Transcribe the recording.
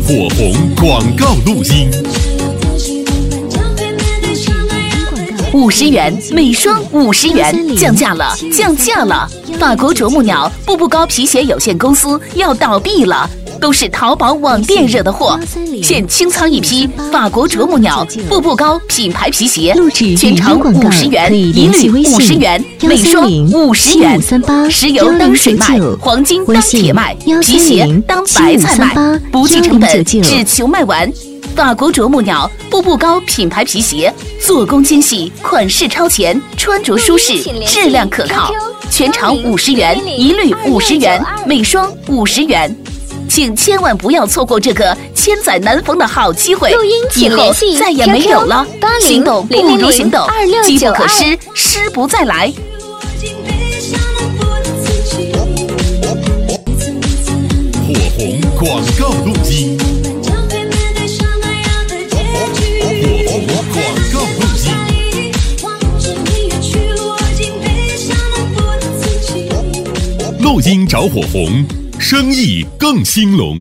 火红广告录音。 50元，美霜50元，降价了，降价了！法国啄木鸟步步高皮鞋有限公司要倒闭了，都是淘宝网店惹的祸。现清仓一批法国啄木鸟步步高品牌皮鞋，全场50元，一律50元，美霜50元，石油当水卖，黄金当铁卖，皮鞋当白菜卖，不计成本，只求卖完。法国啄木鸟步步高品牌皮鞋，做工精细，款式超前，穿着舒适，质量可靠。全场50元，一律50元，美霜50元。请千万不要错过这个千载难逢的好机会，以后再也没有了。行动不如行动，机不可失，失不再来。 火红广告录音。录音找火红，生意更兴隆。